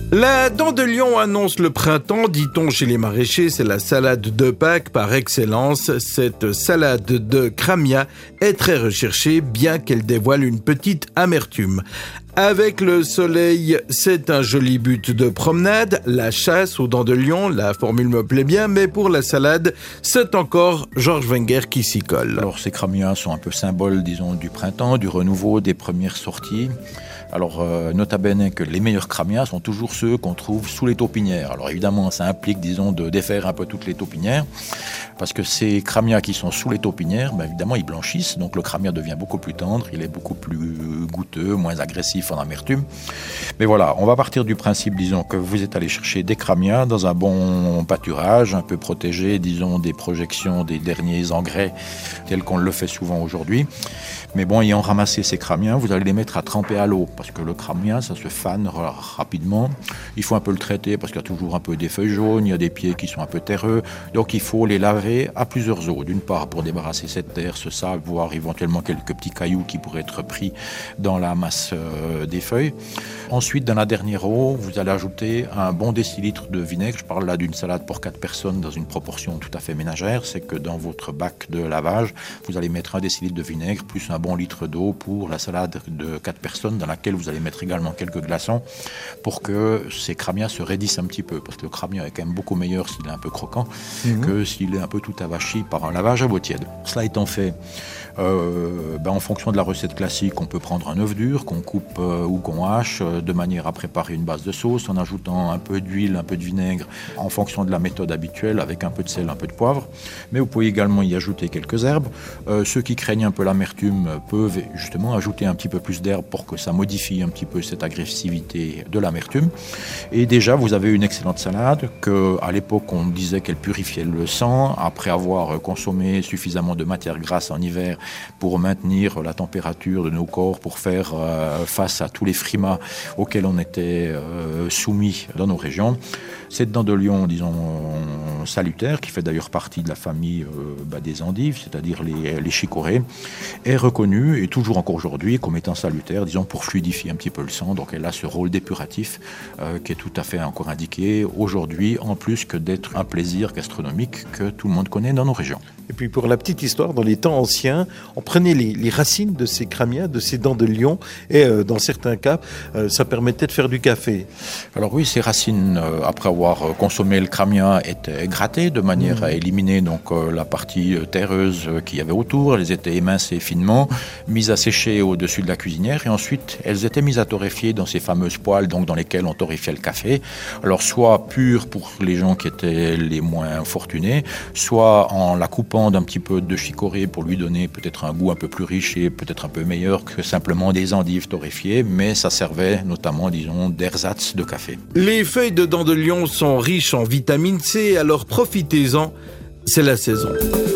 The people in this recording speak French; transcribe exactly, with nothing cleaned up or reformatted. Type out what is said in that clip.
La dent de lion annonce le printemps, dit-on chez les maraîchers, c'est la salade de Pâques par excellence. Cette salade de Kramia est très recherchée, bien qu'elle dévoile une petite amertume. Avec le soleil, c'est un joli but de promenade. La chasse aux dents de lion, la formule me plaît bien, mais pour la salade, c'est encore Georges Wenger qui s'y colle. Alors ces Kramias sont un peu symboles, disons, du printemps, du renouveau, des premières sorties. Alors, euh, nota bene que les meilleurs Kramias sont toujours ceux qu'on trouve sous les taupinières. Alors évidemment, ça implique, disons, de défaire un peu toutes les taupinières, parce que ces Kramias qui sont sous les taupinières, ben, évidemment, ils blanchissent, donc le Kramia devient beaucoup plus tendre, il est beaucoup plus goûteux, moins agressif en amertume. Mais voilà, on va partir du principe, disons, que vous êtes allé chercher des Kramias dans un bon pâturage, un peu protégé, disons, des projections des derniers engrais, tels qu'on le fait souvent aujourd'hui. Mais bon, ayant ramassé ces Kramias, vous allez les mettre à tremper à l'eau, parce que le Kramia, ça se fane rapidement. Il faut un peu le traiter, parce qu'il y a toujours un peu des feuilles jaunes, il y a des pieds qui sont un peu terreux. Donc il faut les laver à plusieurs eaux. D'une part, pour débarrasser cette terre, ce sable, voire éventuellement quelques petits cailloux qui pourraient être pris dans la masse euh, des feuilles. Ensuite, dans la dernière eau, vous allez ajouter un bon décilitre de vinaigre. Je parle là d'une salade pour quatre personnes dans une proportion tout à fait ménagère. C'est que dans votre bac de lavage, vous allez mettre un décilitre de vinaigre plus un bon litre d'eau pour la salade de quatre personnes, dans laquelle vous allez mettre également quelques glaçons pour que ces Kramias se raidissent un petit peu, parce que le Kramia est quand même beaucoup meilleur s'il est un peu croquant mmh. que s'il est un peu tout avachi par un lavage à l'eau tiède. Cela étant fait, euh, ben en fonction de la recette classique, on peut prendre un œuf dur qu'on coupe euh, ou qu'on hache euh, de manière à préparer une base de sauce en ajoutant un peu d'huile, un peu de vinaigre en fonction de la méthode habituelle, avec un peu de sel, un peu de poivre. Mais vous pouvez également y ajouter quelques herbes. Euh, ceux qui craignent un peu l'amertume peuvent justement ajouter un petit peu plus d'herbes pour que ça modifie un petit peu cette agressivité de l'amertume. Et déjà, vous avez une excellente salade que, à l'époque, on disait qu'elle purifiait le sang après avoir consommé suffisamment de matière grasse en hiver pour maintenir la température de nos corps, pour faire euh, face à tous les frimas auxquels on était euh, soumis dans nos régions. Cette dent de lion, disons, salutaire, qui fait d'ailleurs partie de la famille euh, bah, des endives, c'est-à-dire les, les chicorées, est reconnue, et toujours encore aujourd'hui, comme étant salutaire, disons, pour fluidifier un petit peu le sang. Donc elle a ce rôle dépuratif euh, qui est tout à fait encore indiqué aujourd'hui, en plus que d'être un plaisir gastronomique que tout le monde connaît dans nos régions. Et puis pour la petite histoire, dans les temps anciens, on prenait les, les racines de ces Kramias, de ces dents de lion, et euh, dans certains cas, euh, ça permettait de faire du café. Alors oui, ces racines, euh, après avoir consommé le Kramia, étaient grattées de manière mmh. à éliminer donc euh, la partie terreuse euh, qu'il y avait autour. Elles étaient émincées finement, mises à sécher au-dessus de la cuisinière, et ensuite elles étaient mises à torréfier dans ces fameuses poêles, donc dans lesquelles on torréfiait le café. Alors soit pur pour les gens qui étaient les moins fortunés, soit en la coupant d'un petit peu de chicorée pour lui donner peut-être un goût un peu plus riche et peut-être un peu meilleur que simplement des endives torréfiées, mais ça servait notamment, disons, d'ersatz de café. Les feuilles de dents de lion sont riches en vitamine C, alors profitez-en, c'est la saison.